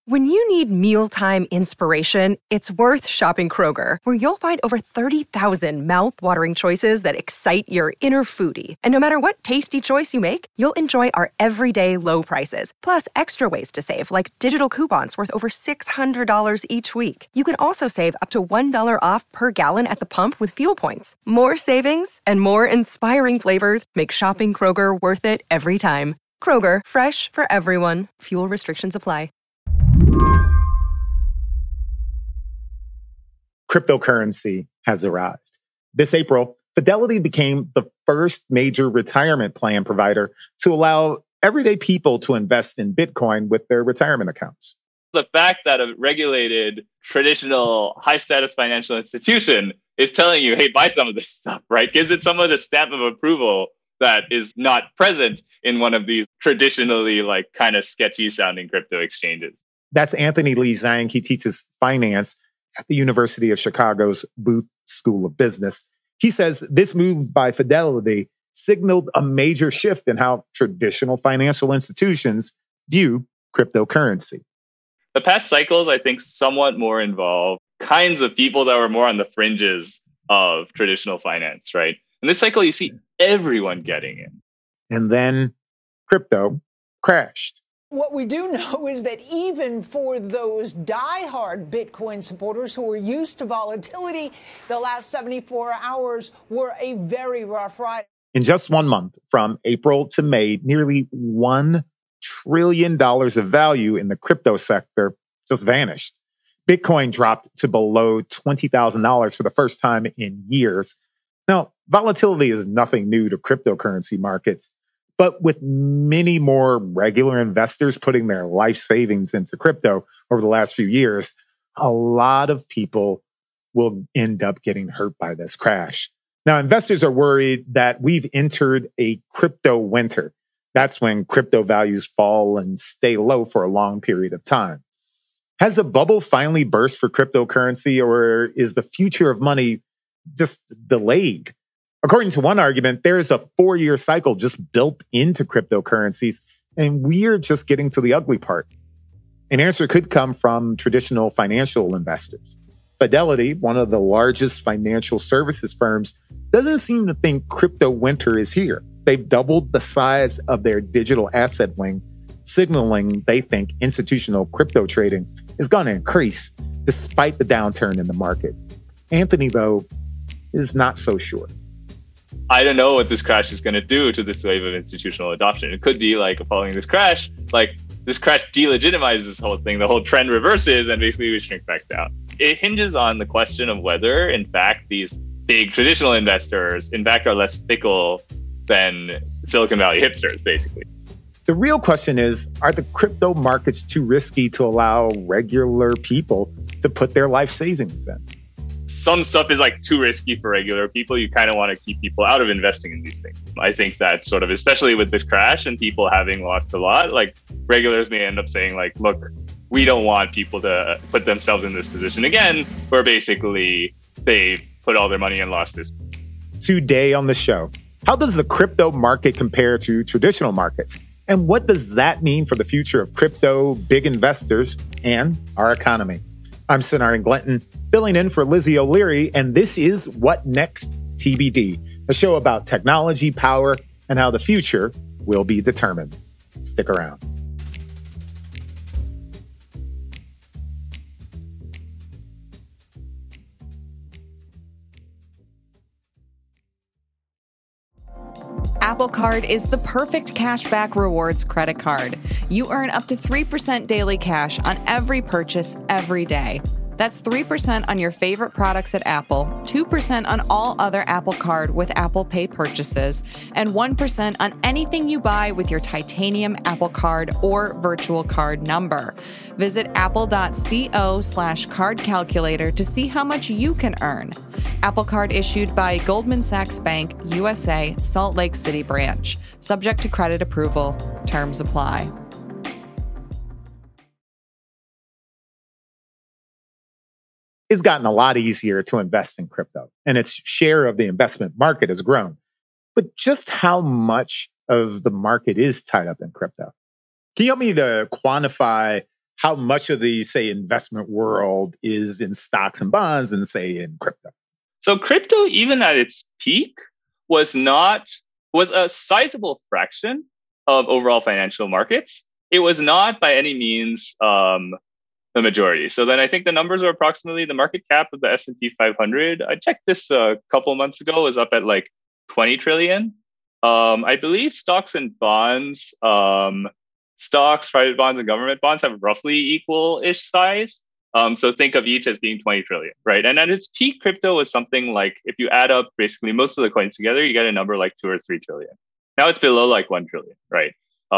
When you need mealtime inspiration, it's worth shopping Kroger, where you'll find over 30,000 mouth-watering choices that excite your inner foodie. And no matter what tasty choice you make, you'll enjoy our everyday low prices, plus extra ways to save, like digital coupons worth over $600 each week. You can also save up to $1 off per gallon at the pump with fuel points. More savings and more inspiring flavors make shopping Kroger worth it every time. Kroger, fresh for everyone. Fuel restrictions apply. Cryptocurrency has arrived. This April, Fidelity became the first major retirement plan provider to allow everyday people to invest in Bitcoin with their retirement accounts. The fact that a regulated, traditional, high-status financial institution is telling you, hey, buy some of this stuff, right? Gives it some of the stamp of approval that is not present in one of these traditionally kind of sketchy sounding crypto exchanges. That's Anthony Lee Zhang. He teaches finance at the University of Chicago's Booth School of Business. He says this move by Fidelity signaled a major shift in how traditional financial institutions view cryptocurrency. The past cycles, I think, somewhat more involve kinds of people that were more on the fringes of traditional finance, right? In this cycle, you see everyone getting in. And then crypto crashed. What we do know is that even for those diehard Bitcoin supporters who are used to volatility, the last 74 hours were a very rough ride. In just 1 month, from April to May, nearly $1 trillion of value in the crypto sector just vanished. Bitcoin dropped to below $20,000 for the first time in years. Now, volatility is nothing new to cryptocurrency markets, but with many more regular investors putting their life savings into crypto over the last few years, a lot of people will end up getting hurt by this crash. Now, investors are worried that we've entered a crypto winter. That's when crypto values fall and stay low for a long period of time. Has a bubble finally burst for cryptocurrency, or is the future of money just delayed? According to one argument, there's a 4-year cycle just built into cryptocurrencies, and we're just getting to the ugly part. An answer could come from traditional financial investors. Fidelity, one of the largest financial services firms, doesn't seem to think crypto winter is here. They've doubled the size of their digital asset wing, signaling they think institutional crypto trading is going to increase despite the downturn in the market. Anthony, though, is not so sure. I don't know what this crash is going to do to this wave of institutional adoption. It could be following this crash delegitimizes this whole thing. The whole trend reverses and basically we shrink back down. It hinges on the question of whether, in fact, these big traditional investors, in fact, are less fickle than Silicon Valley hipsters, basically. The real question is, are the crypto markets too risky to allow regular people to put their life savings in? Some stuff is too risky for regular people. You kind of want to keep people out of investing in these things. I think that sort of, especially with this crash and people having lost a lot, regulars may end up saying look, we don't want people to put themselves in this position again, where basically they put all their money and lost this. Today on the show, how does the crypto market compare to traditional markets? And what does that mean for the future of crypto, big investors, and our economy? I'm Sonari Glinton, filling in for Lizzie O'Leary, and this is What Next TBD, a show about technology, power, and how the future will be determined. Stick around. Apple Card is the perfect cashback rewards credit card. You earn up to 3% daily cash on every purchase every day. That's 3% on your favorite products at Apple, 2% on all other Apple Card with Apple Pay purchases, and 1% on anything you buy with your titanium Apple Card or virtual card number. Visit apple.co/card calculator to see how much you can earn. Apple Card issued by Goldman Sachs Bank, USA, Salt Lake City branch. Subject to credit approval. Terms apply. It's gotten a lot easier to invest in crypto, and its share of the investment market has grown. But just how much of the market is tied up in crypto? Can you help me to quantify how much of the, say, investment world is in stocks and bonds and, say, in crypto? So crypto, even at its peak, was a sizable fraction of overall financial markets. It was not by any means the majority. So then I think the numbers are approximately the market cap of the S&P 500. I checked this a couple months ago, was up at like 20 trillion. I believe stocks and bonds, stocks, private bonds, and government bonds have roughly equal-ish size. So think of each as being 20 trillion, right? And at its peak, crypto was something like, if you add up basically most of the coins together, you get a number like 2 or 3 trillion. Now it's below like 1 trillion, right?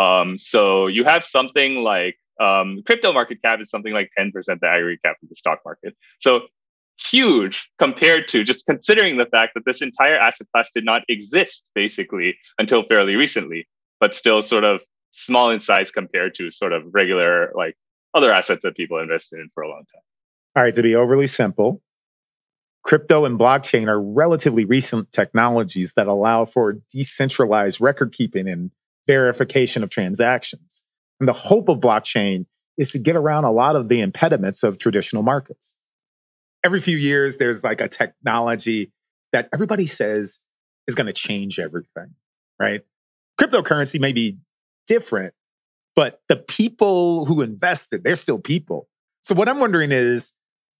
So you have something like, crypto market cap is something like 10% the aggregate cap of the stock market. So huge compared to just considering the fact that this entire asset class did not exist basically until fairly recently, but still sort of small in size compared to sort of regular like other assets that people invested in for a long time. All right, to be overly simple, crypto and blockchain are relatively recent technologies that allow for decentralized record keeping and verification of transactions. And the hope of blockchain is to get around a lot of the impediments of traditional markets. Every few years, there's like a technology that everybody says is going to change everything, right? Cryptocurrency may be different, but the people who invested, they're still people. So what I'm wondering is,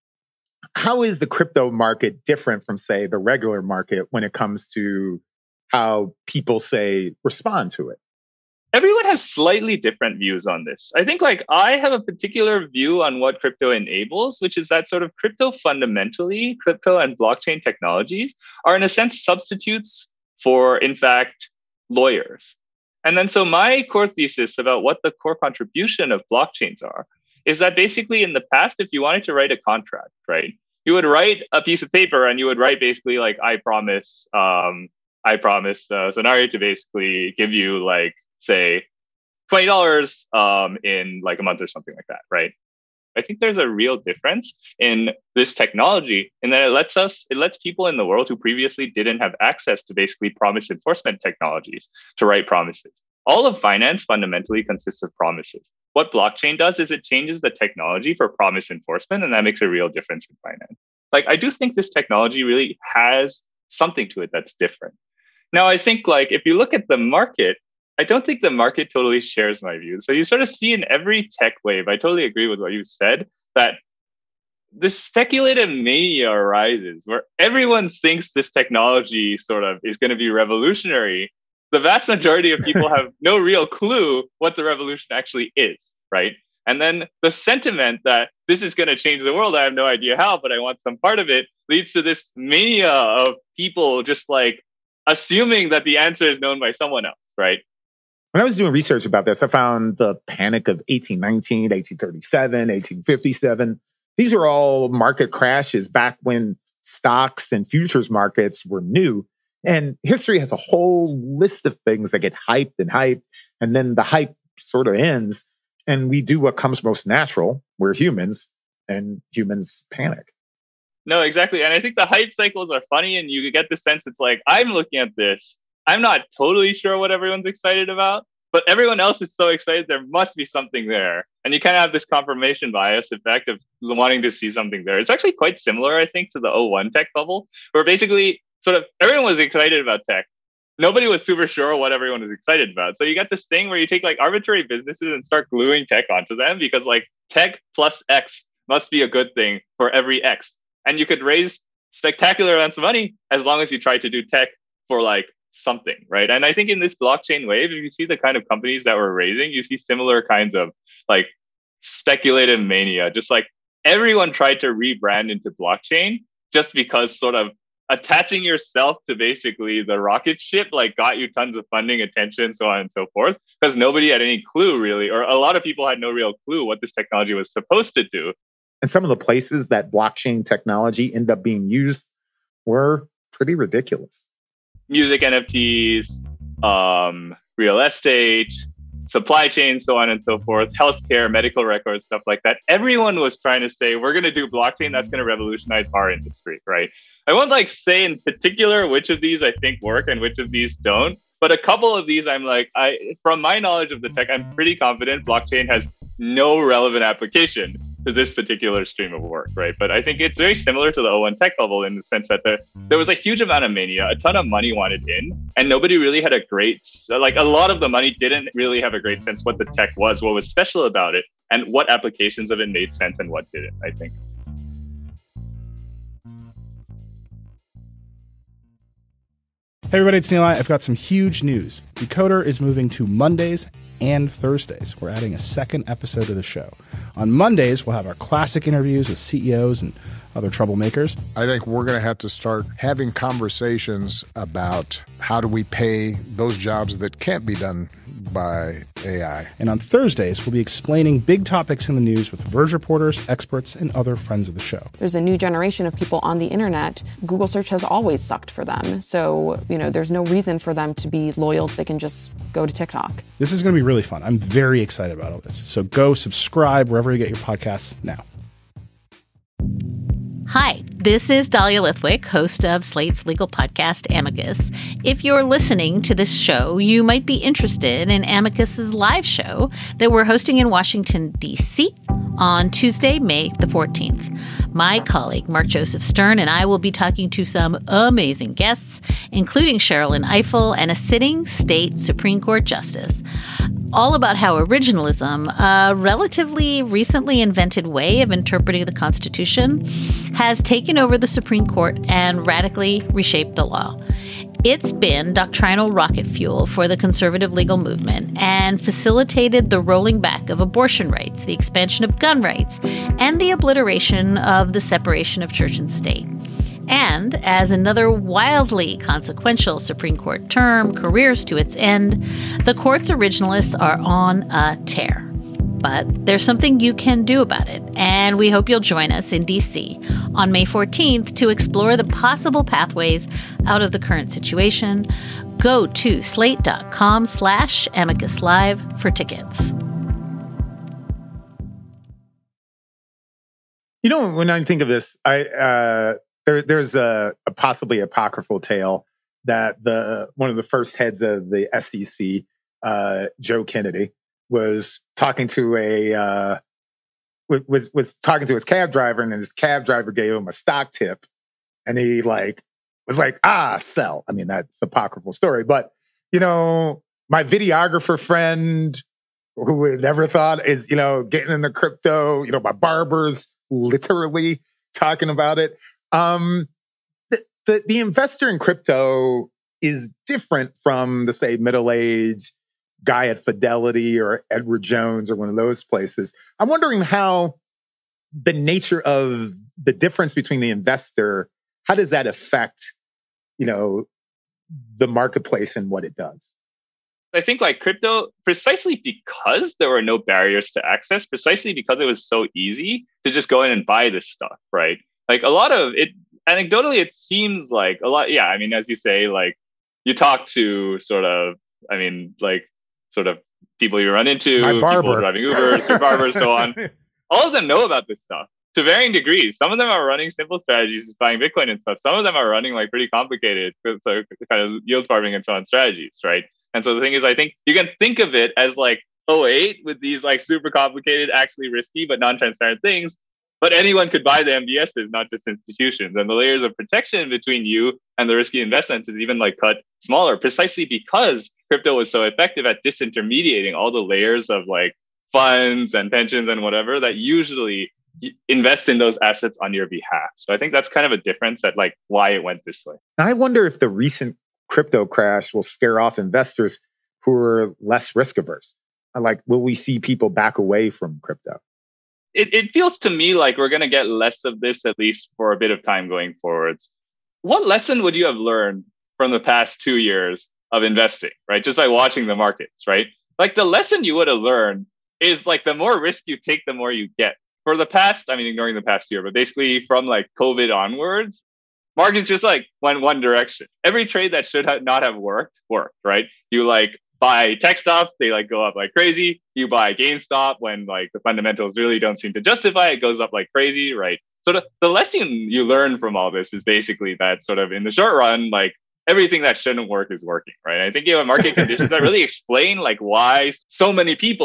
how is the crypto market different from, say, the regular market when it comes to how people, say, respond to it? Everyone has slightly different views on this. I think like I have a particular view on what crypto enables, which is that sort of crypto fundamentally, crypto and blockchain technologies are in a sense substitutes for, in fact, lawyers. And then so my core thesis about what the core contribution of blockchains are is that basically in the past, if you wanted to write a contract, right, you would write a piece of paper and you would write basically like, I promise Zanari to basically give you like, say, $20 in like a month or something like that, right? I think there's a real difference in this technology in that it lets people in the world who previously didn't have access to basically promise enforcement technologies to write promises. All of finance fundamentally consists of promises. What blockchain does is it changes the technology for promise enforcement, and that makes a real difference in finance. Like, I do think this technology really has something to it that's different. Now, I think like if you look at the market, I don't think the market totally shares my views. So you sort of see in every tech wave, I totally agree with what you said, that this speculative mania arises where everyone thinks this technology sort of is going to be revolutionary. The vast majority of people have no real clue what the revolution actually is, right? And then the sentiment that this is going to change the world, I have no idea how, but I want some part of it, leads to this mania of people just like assuming that the answer is known by someone else, right? When I was doing research about this, I found the Panic of 1819, 1837, 1857. These are all market crashes back when stocks and futures markets were new. And history has a whole list of things that get hyped, and then the hype sort of ends, and we do what comes most natural. We're humans, and humans panic. No, exactly. And I think the hype cycles are funny, and you get the sense it's like, I'm looking at this, I'm not totally sure what everyone's excited about, but everyone else is so excited, there must be something there. And you kind of have this confirmation bias effect of wanting to see something there. It's actually quite similar, I think, to the 01 tech bubble, where basically sort of everyone was excited about tech. Nobody was super sure what everyone was excited about. So you got this thing where you take like arbitrary businesses and start gluing tech onto them because like tech plus X must be a good thing for every X. And you could raise spectacular amounts of money as long as you try to do tech for like something, right? And I think in this blockchain wave, if you see the kind of companies that we're raising, you see similar kinds of like speculative mania. Just like everyone tried to rebrand into blockchain just because sort of attaching yourself to basically the rocket ship like got you tons of funding, attention, so on and so forth, because nobody had any clue really, or a lot of people had no real clue what this technology was supposed to do. And some of the places that blockchain technology ended up being used were pretty ridiculous. Music NFTs, real estate, supply chain, so on and so forth, healthcare, medical records, stuff like that. Everyone was trying to say, we're going to do blockchain that's going to revolutionize our industry, right? I won't like say in particular which of these I think work and which of these don't, but a couple of these I'm like, from my knowledge of the tech, I'm pretty confident blockchain has no relevant application to this particular stream of work, right? But I think it's very similar to the '01 tech bubble in the sense that there was a huge amount of mania, a ton of money wanted in, and nobody really had a lot of the money didn't really have a great sense what the tech was, what was special about it, and what applications of it made sense and what didn't, I think. Hey everybody, it's Neil. I've got some huge news. Decoder is moving to Mondays and Thursdays. We're adding a second episode to the show. On Mondays, we'll have our classic interviews with CEOs and other troublemakers. I think we're going to have to start having conversations about how do we pay those jobs that can't be done by AI. And on Thursdays, we'll be explaining big topics in the news with Verge reporters, experts, and other friends of the show. There's a new generation of people on the internet. Google search has always sucked for them. So, there's no reason for them to be loyal. They can just go to TikTok. This is going to be really fun. I'm very excited about all this. So go subscribe wherever you get your podcasts now. Hi, this is Dahlia Lithwick, host of Slate's legal podcast, Amicus. If you're listening to this show, you might be interested in Amicus's live show that we're hosting in Washington, D.C. on Tuesday, May the 14th. My colleague, Mark Joseph Stern, and I will be talking to some amazing guests, including Sherrilyn Ifill and a sitting state Supreme Court justice, all about how originalism, a relatively recently invented way of interpreting the Constitution, has taken over the Supreme Court and radically reshaped the law. It's been doctrinal rocket fuel for the conservative legal movement and facilitated the rolling back of abortion rights, the expansion of gun rights, and the obliteration of the separation of church and state. And as another wildly consequential Supreme Court term careers to its end, the court's originalists are on a tear. But there's something you can do about it, and we hope you'll join us in D.C. on May 14th to explore the possible pathways out of the current situation. Go to slate.com/Amicus Live for tickets. When I think of this, there's a possibly apocryphal tale that one of the first heads of the SEC, Joe Kennedy, was talking to was talking to his cab driver, and then his cab driver gave him a stock tip, and he was like, sell. I mean, that's an apocryphal story, but my videographer friend who would never thought is getting into crypto. My barber's literally talking about it. The investor in crypto is different from the, say, middle-aged guy at Fidelity or Edward Jones or one of those places. I'm wondering how the nature of the difference between the investor, how does that affect, the marketplace and what it does? I think crypto, precisely because there were no barriers to access, precisely because it was so easy to just go in and buy this stuff, right? A lot of it, anecdotally, it seems like a lot. Yeah, I mean, as you say, you talk to sort of people you run into, people driving Ubers, your barbers, so on. All of them know about this stuff to varying degrees. Some of them are running simple strategies, just buying Bitcoin and stuff. Some of them are running pretty complicated, so kind of yield farming and so on strategies, right? And so the thing is, I think you can think of it as '08 with these super complicated, actually risky but non-transparent things. But anyone could buy the MBSs, not just institutions. And the layers of protection between you and the risky investments is even cut smaller, precisely because crypto was so effective at disintermediating all the layers of funds and pensions and whatever that usually invest in those assets on your behalf. So I think that's kind of a difference at why it went this way. I wonder if the recent crypto crash will scare off investors who are less risk averse. Will we see people back away from crypto? It feels to me like we're going to get less of this, at least for a bit of time going forwards. What lesson would you have learned from the past 2 years of investing, right? Just by watching the markets, right? The lesson you would have learned is the more risk you take, the more you get. For the past, ignoring the past year, but basically from COVID onwards, markets just went one direction. Every trade that should not have worked, right? You buy tech stocks, they go up like crazy. You buy GameStop when the fundamentals really don't seem to justify it, goes up like crazy, right? So the lesson you learn from all this is basically that sort of in the short run, everything that shouldn't work is working, right? I think you have market conditions that really explain why so many people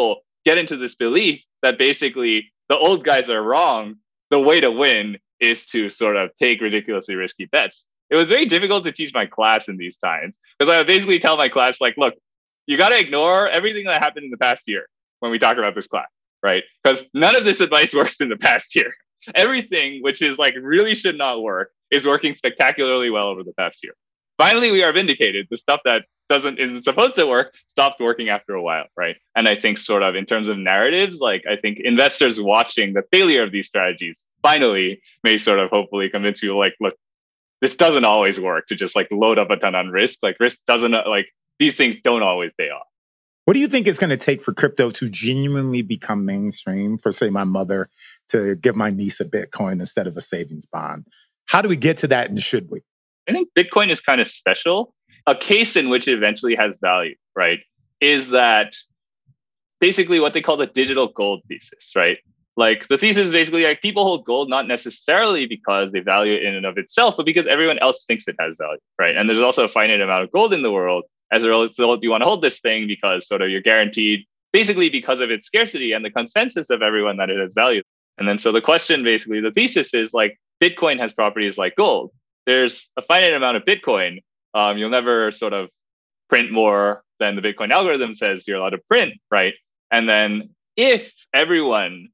get into this belief that basically the old guys are wrong. The way to win is to sort of take ridiculously risky bets. It was very difficult to teach my class in these times because I would basically tell my class, like, look, you got to ignore everything that happened in the past year when we talk about this class, right? Because none of this advice works in the past year. Everything, which is like really should not work, is working spectacularly well over the past year. Finally, we are vindicated. The stuff that isn't supposed to work stops working after a while, right? And I think sort of in terms of narratives, like I think investors watching the failure of these strategies finally may sort of hopefully convince you, like, look, this doesn't always work to just like load up a ton on risk. Like risk doesn't, like these things don't always pay off. What do you think it's going to take for crypto to genuinely become mainstream? For, say, my mother to give my niece a Bitcoin instead of a savings bond. How do we get to that, and should we? I think Bitcoin is kind of special. A case in which it eventually has value, right, is that basically what they call the digital gold thesis, right? Like the thesis is basically like people hold gold not necessarily because they value it in and of itself, but because everyone else thinks it has value, right? And there's also a finite amount of gold in the world. As a result, you want to hold this thing because sort of you're guaranteed, basically because of its scarcity and the consensus of everyone that it has value. And then so the question, basically, the thesis is like Bitcoin has properties like gold. There's a finite amount of Bitcoin. You'll never sort of print more than the Bitcoin algorithm says you're allowed to print, right? And then if everyone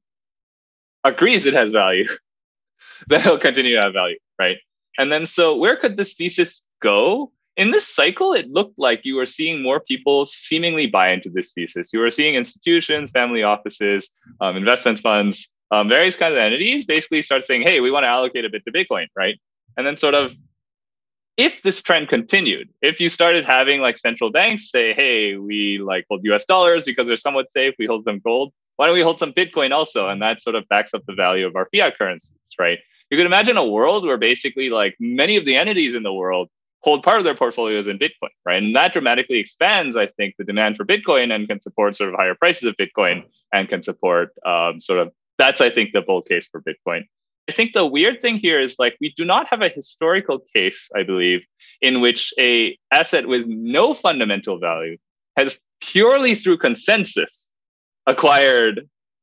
agrees it has value, then it'll continue to have value, right? And then so where could this thesis go? In this cycle, it looked like you were seeing more people seemingly buy into this thesis. You were seeing institutions, family offices, investment funds, various kinds of entities basically start saying, hey, we want to allocate a bit to Bitcoin, right? And then sort of, if this trend continued, if you started having like central banks say, hey, we like hold US dollars because they're somewhat safe, we hold some gold, why don't we hold some Bitcoin also? And that sort of backs up the value of our fiat currencies, right? You could imagine a world where basically like many of the entities in the world hold part of their portfolios in Bitcoin, right? And that dramatically expands, I think, the demand for Bitcoin and can support sort of higher prices of Bitcoin and can support that's, I think, the bull case for Bitcoin. I think the weird thing here is like we do not have a historical case, I believe, in which a asset with no fundamental value has purely through consensus acquired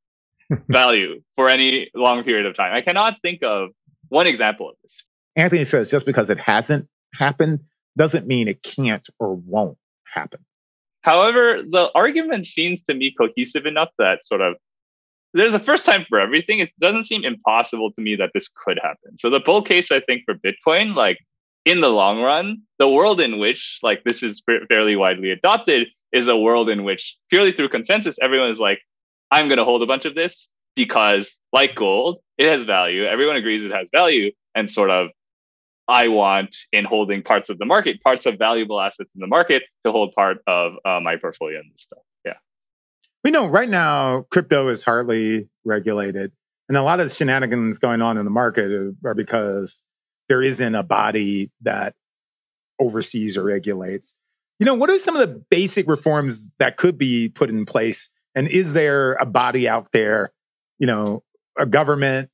value for any long period of time. I cannot think of one example of this. Anthony says just because it hasn't happened doesn't mean it can't or won't happen. However, the argument seems to me cohesive enough that sort of there's a first time for everything. It doesn't seem impossible to me that this could happen. So the bull case, I think, for Bitcoin, like in the long run, the world in which like this is fairly widely adopted is a world in which purely through consensus, everyone is like, I'm going to hold a bunch of this because like gold, it has value. Everyone agrees it has value. And sort of, I want in holding parts of the market, parts of valuable assets in the market to hold part of my portfolio in this stuff. Yeah. We know right now, crypto is hardly regulated. And a lot of the shenanigans going on in the market are because there isn't a body that oversees or regulates. You know, what are some of the basic reforms that could be put in place? And is there a body out there, you know, a government,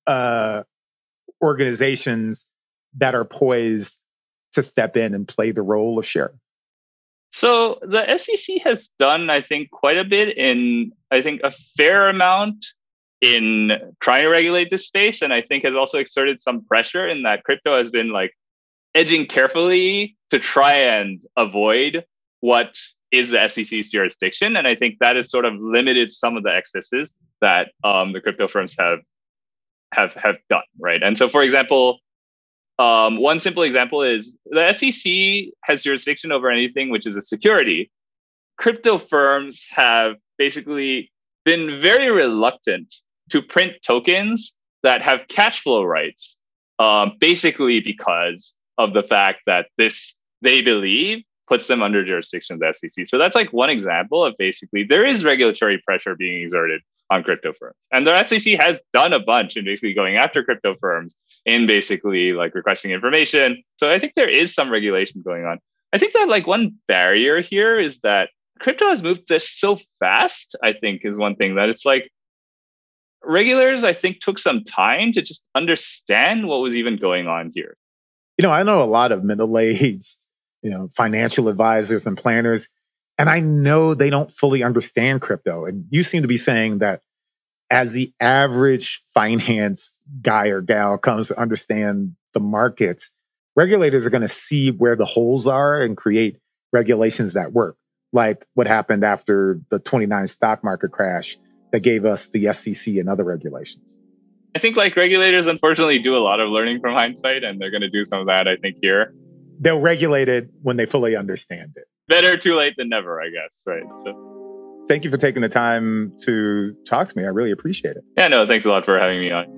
organizations that are poised to step in and play the role of sheriff? So the SEC has done, I think, quite a bit in, I think, a fair amount in trying to regulate this space. And I think has also exerted some pressure in that crypto has been like edging carefully to try and avoid what is the SEC's jurisdiction. And I think that has sort of limited some of the excesses that the crypto firms have done, right? And so, for example, one simple example is the SEC has jurisdiction over anything which is a security. Crypto firms have basically been very reluctant to print tokens that have cash flow rights, basically because of the fact that this, they believe, puts them under jurisdiction of the SEC. So that's like one example of basically there is regulatory pressure being exerted on crypto firms. And the SEC has done a bunch in basically going after crypto firms in basically like requesting information. So I think there is some regulation going on. I think that like one barrier here is that crypto has moved this so fast, I think is one thing that it's like regulators, I think, took some time to just understand what was even going on here. You know, I know a lot of middle-aged, you know, financial advisors and planners, And I know they don't fully understand crypto. And you seem to be saying that as the average finance guy or gal comes to understand the markets, regulators are going to see where the holes are and create regulations that work, like what happened after the 29 stock market crash that gave us the SEC and other regulations. I think like regulators, unfortunately, do a lot of learning from hindsight, and they're going to do some of that, I think, here. They'll regulate it when they fully understand it. Better too late than never, I guess, right? So, thank you for taking the time to talk to me. I really appreciate it. Yeah, no, thanks a lot for having me on.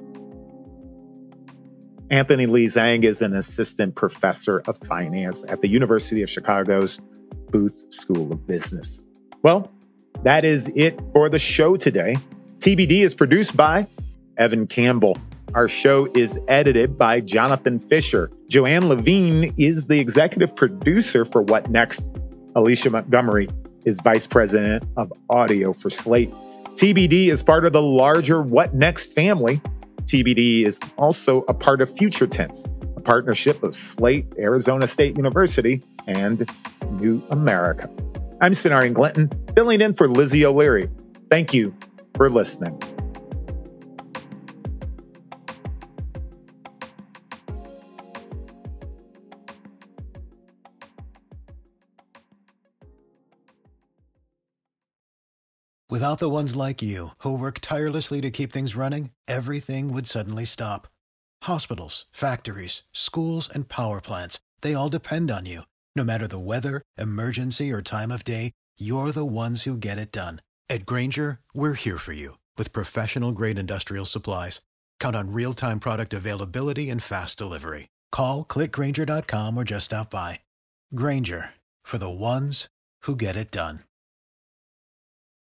Anthony Lee Zhang is an assistant professor of finance at the University of Chicago's Booth School of Business. Well, that is it for the show today. TBD is produced by Evan Campbell. Our show is edited by Jonathan Fisher. Joanne Levine is the executive producer for What Next. Alicia Montgomery is vice president of audio for Slate. TBD is part of the larger What Next family. TBD is also a part of Future Tense, a partnership of Slate, Arizona State University, and New America. I'm Sonarian Glinton, filling in for Lizzie O'Leary. Thank you for listening. Without the ones like you, who work tirelessly to keep things running, everything would suddenly stop. Hospitals, factories, schools, and power plants, they all depend on you. No matter the weather, emergency, or time of day, you're the ones who get it done. At Grainger, we're here for you with professional-grade industrial supplies. Count on real-time product availability and fast delivery. Call, click Grainger.com, or just stop by. Grainger, for the ones who get it done.